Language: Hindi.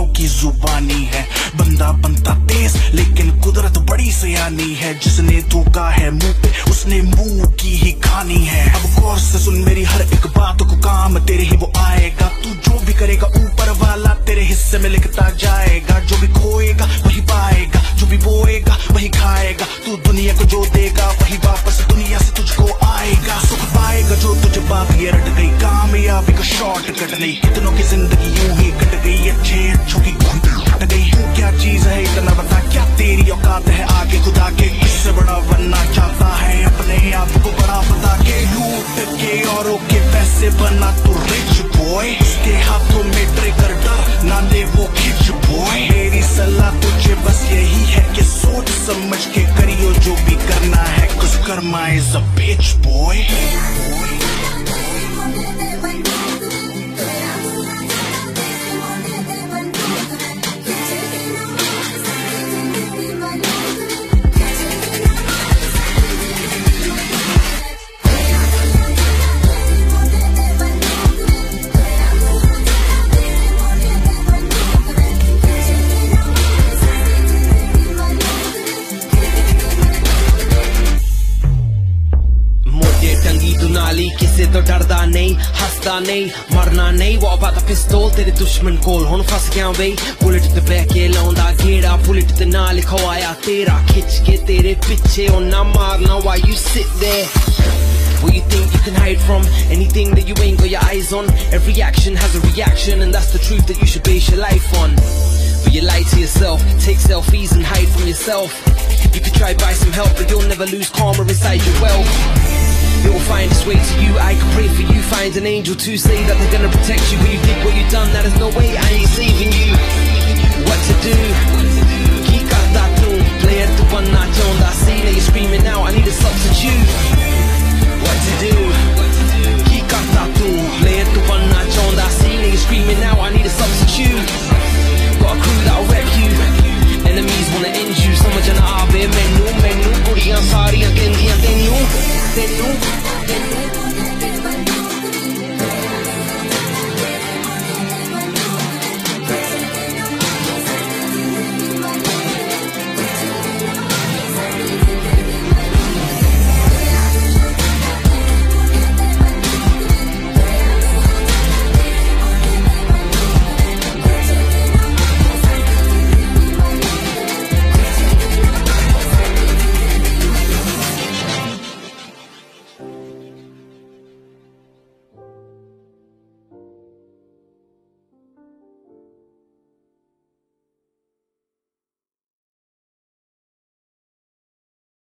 दिलों की जुबानी है। बंदा बनता तेज लेकिन कुदरत बड़ी सयानी है। जिसने थूका है मुंह पे उसने मुंह की ही खानी है। अब गौर से सुन मेरी हर एक बात को, काम तेरे ही वो आएगा। तू जो भी करेगा ऊपर वाला तेरे हिस्से में लिखता जाएगा। जो भी खोएगा वही पाएगा, जो भी बोएगा वही खाएगा। तू दुनिया को जो देगा वही वापस दुनिया से तुझको आएगा। सुख पाएगा जो तुझे बात ये रट गई, कामयाबी का शॉर्टकट नहीं। कितनों की जिंदगी यूं ही कट गई, अच्छे अच्छों की फट गई। तू क्या चीज है इतना बता, क्या तेरी औकात है आगे खुदा के? किससे बड़ा बनना चाहता है अपने आप को बड़ा बता के? लूट के औरों के पैसे बना तू रिच बॉय, उसके हाथों में ट्रिगर डर ना दे वो खिच बॉय। मेरी सलाह तुझे बस यही है कि सोच समझ के करियो जो भी करना है, कुछ karma is a bitch boy. किसे तो डरदा नहीं, हंसदा नहीं, मरना नहीं। वो about the pistol तेरे दुश्मन कोल हुन फस गया वे। बुलेट ते बैठ के लाउंदा गेड़ा, बुलेट ते ना लिखवाया तेरा। खिच के तेरे पीछे और ना मारना, why you sit there? What you think you can hide from? Anything that you ain't got your eyes on. Every action has a reaction, and that's the truth that you should base your life on. But you lie to yourself, take selfies and hide from yourself. You could try buy some help, but you'll never lose karma inside your wealth. It will find its way to you. I can pray for you, find an angel to say that they're gonna protect you. But you did what you done, that is no way I ain't saving you. What to do? Keep got that tune, play it to one notch on that scene. You're screaming